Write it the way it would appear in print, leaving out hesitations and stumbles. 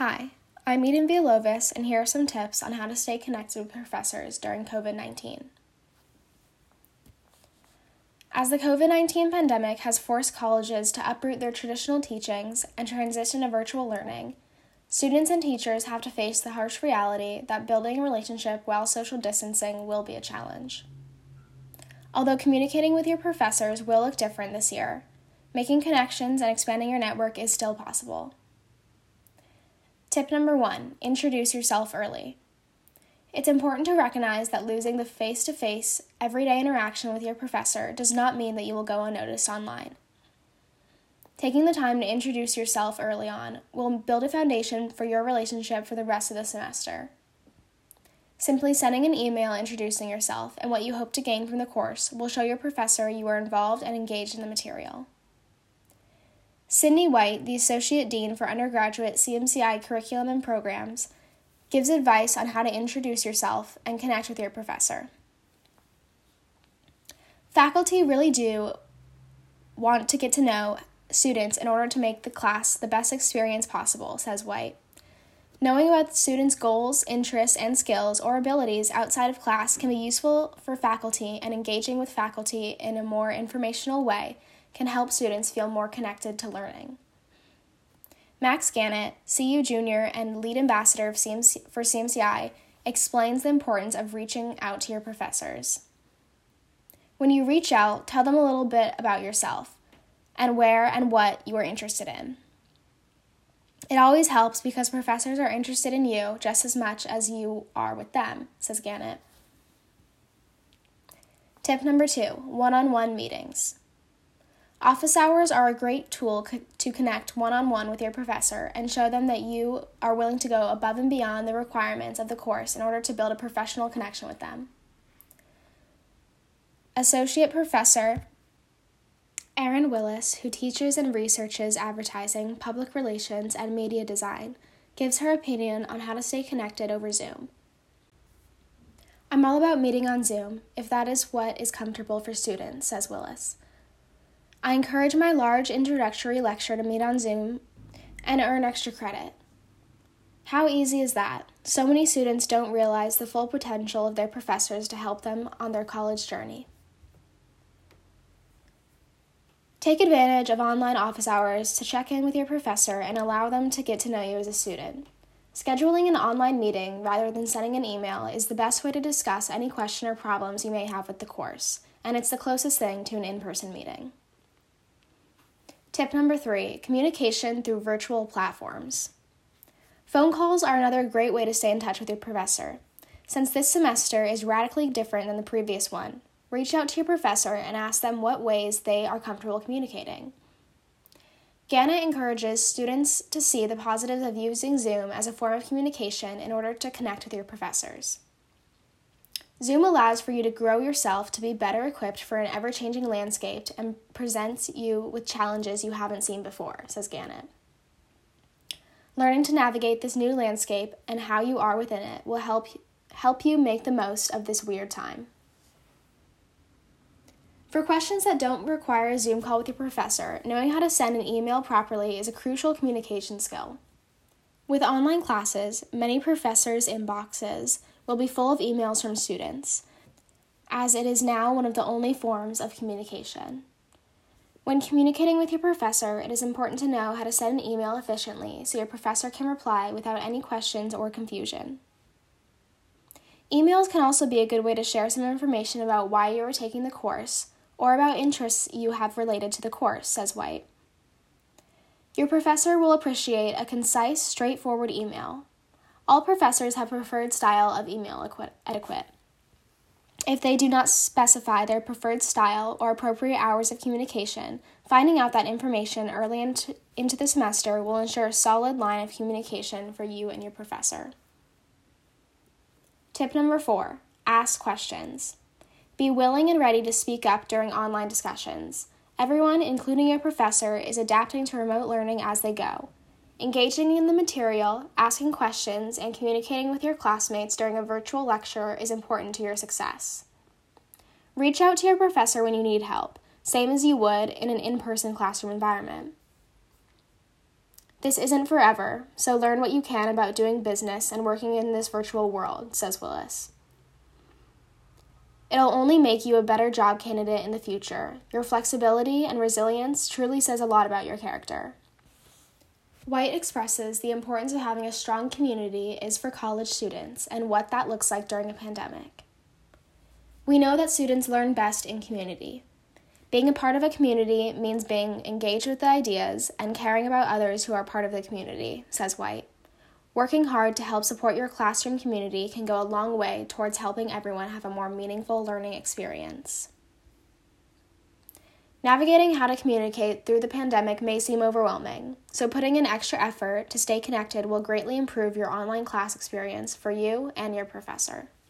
Hi, I'm Eden Villalobos, and here are some tips on how to stay connected with professors during COVID-19. As the COVID-19 pandemic has forced colleges to uproot their traditional teachings and transition to virtual learning, students and teachers have to face the harsh reality that building a relationship while social distancing will be a challenge. Although communicating with your professors will look different this year, making connections and expanding your network is still possible. Tip number 1, introduce yourself early. It's important to recognize that losing the face-to-face, everyday interaction with your professor does not mean that you will go unnoticed online. Taking the time to introduce yourself early on will build a foundation for your relationship for the rest of the semester. Simply sending an email introducing yourself and what you hope to gain from the course will show your professor you are involved and engaged in the material. Sydney White, the Associate Dean for Undergraduate CMCI Curriculum and Programs, gives advice on how to introduce yourself and connect with your professor. Faculty really do want to get to know students in order to make the class the best experience possible, says White. Knowing about the students' goals, interests, and skills or abilities outside of class can be useful for faculty, and engaging with faculty in a more informational way can help students feel more connected to learning. Max Gannett, CU Junior and lead ambassador for CMCI, explains the importance of reaching out to your professors. When you reach out, tell them a little bit about yourself and where and what you are interested in. It always helps because professors are interested in you just as much as you are with them, says Gannett. Tip number 2, one-on-one meetings. Office hours are a great tool to connect one-on-one with your professor and show them that you are willing to go above and beyond the requirements of the course in order to build a professional connection with them. Associate Professor Erin Willis, who teaches and researches advertising, public relations, and media design, gives her opinion on how to stay connected over Zoom. I'm all about meeting on Zoom, if that is what is comfortable for students, says Willis. I encourage my large introductory lecture to meet on Zoom and earn extra credit. How easy is that? So many students don't realize the full potential of their professors to help them on their college journey. Take advantage of online office hours to check in with your professor and allow them to get to know you as a student. Scheduling an online meeting rather than sending an email is the best way to discuss any question or problems you may have with the course, and it's the closest thing to an in-person meeting. Tip number 3, communication through virtual platforms. Phone calls are another great way to stay in touch with your professor. Since this semester is radically different than the previous one, reach out to your professor and ask them what ways they are comfortable communicating. Gannett encourages students to see the positives of using Zoom as a form of communication in order to connect with your professors. Zoom allows for you to grow yourself to be better equipped for an ever-changing landscape and presents you with challenges you haven't seen before, says Gannett. Learning to navigate this new landscape and how you are within it will help you make the most of this weird time. For questions that don't require a Zoom call with your professor, knowing how to send an email properly is a crucial communication skill. With online classes, many professors' inboxes will be full of emails from students, as it is now one of the only forms of communication. When communicating with your professor, it is important to know how to send an email efficiently so your professor can reply without any questions or confusion. Emails can also be a good way to share some information about why you are taking the course or about interests you have related to the course, says White. Your professor will appreciate a concise, straightforward email. All professors have a preferred style of email etiquette. If they do not specify their preferred style or appropriate hours of communication, finding out that information early into the semester will ensure a solid line of communication for you and your professor. Tip number 4, ask questions. Be willing and ready to speak up during online discussions. Everyone, including your professor, is adapting to remote learning as they go. Engaging in the material, asking questions, and communicating with your classmates during a virtual lecture is important to your success. Reach out to your professor when you need help, same as you would in an in-person classroom environment. This isn't forever, so learn what you can about doing business and working in this virtual world, says Willis. It'll only make you a better job candidate in the future. Your flexibility and resilience truly says a lot about your character. White expresses the importance of having a strong community is for college students and what that looks like during a pandemic. We know that students learn best in community. Being a part of a community means being engaged with the ideas and caring about others who are part of the community, says White. Working hard to help support your classroom community can go a long way towards helping everyone have a more meaningful learning experience. Navigating how to communicate through the pandemic may seem overwhelming, so putting in extra effort to stay connected will greatly improve your online class experience for you and your professor.